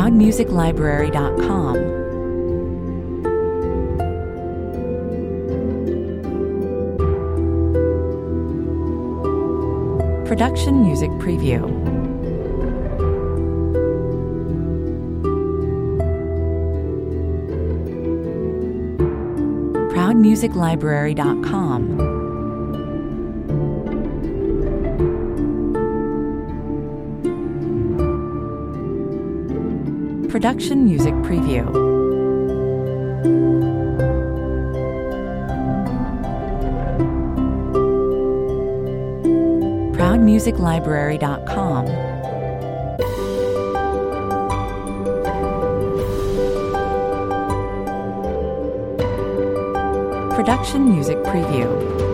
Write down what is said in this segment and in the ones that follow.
ProudMusicLibrary.com. Production Music Preview. ProudMusicLibrary.com. Production Music Preview. ProudMusicLibrary.com. Production Music Preview.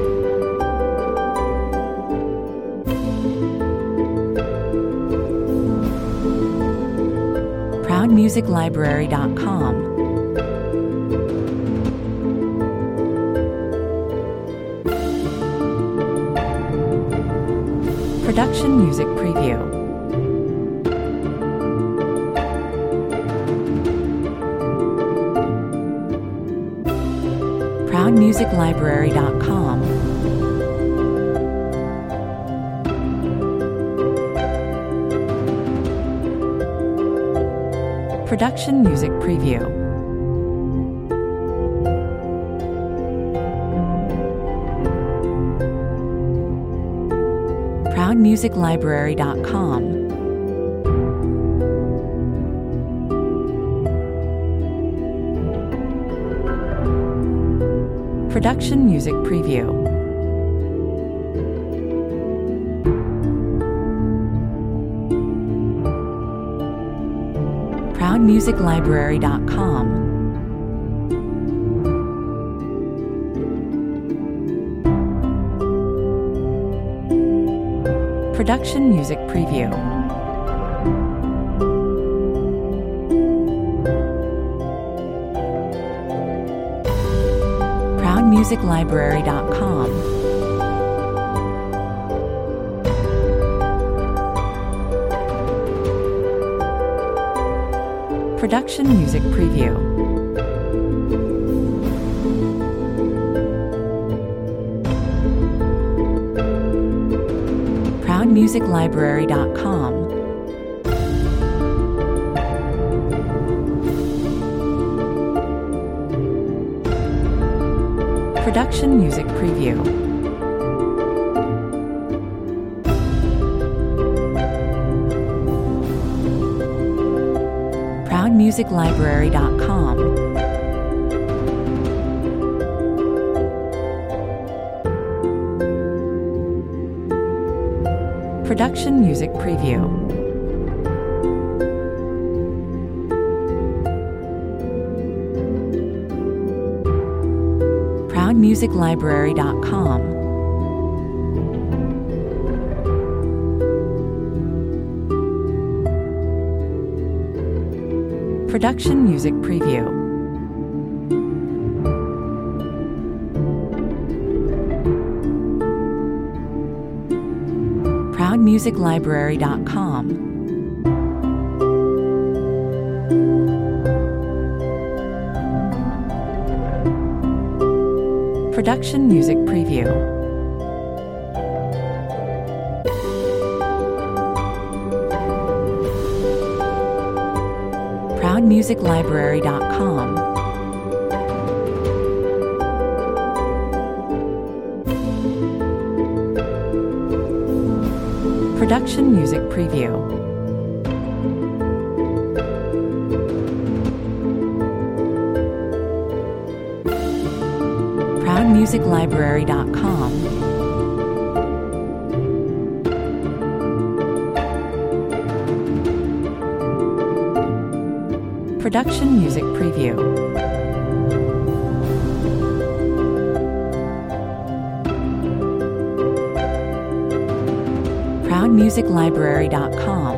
ProudMusicLibrary.com. Production Music Preview. ProudMusicLibrary.com. Production Music Preview. ProudMusicLibrary.com. Production Music Preview. ProudMusicLibrary.com. Production Music Preview. ProudMusicLibrary.com. Production Music Preview. ProudMusicLibrary.com. Production Music Preview. ProudMusicLibrary.com. Production Music Preview. ProudMusicLibrary.com. Production Music Preview. ProudMusicLibrary.com. Production Music Preview. ProudMusicLibrary.com. Production Music Preview. ProudMusicLibrary.com. Production Music Preview. ProudMusicLibrary.com.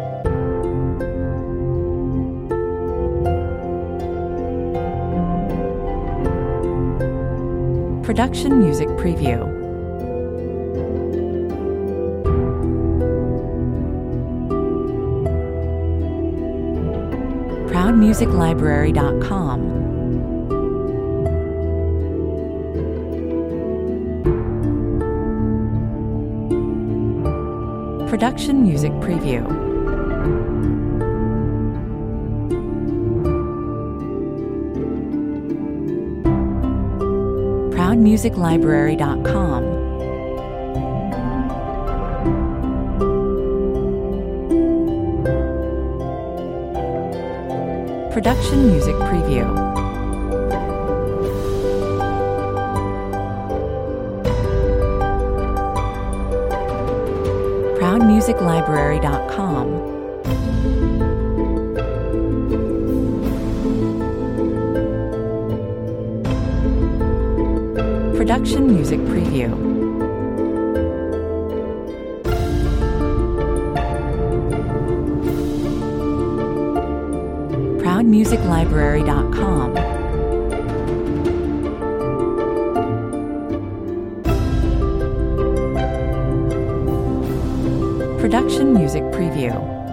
Production Music Preview. ProudMusicLibrary.com. Production Music Preview. ProudMusicLibrary.com. Production Music Preview. ProudMusicLibrary.com. Production Music Preview. ProudMusicLibrary.com. Production Music Preview.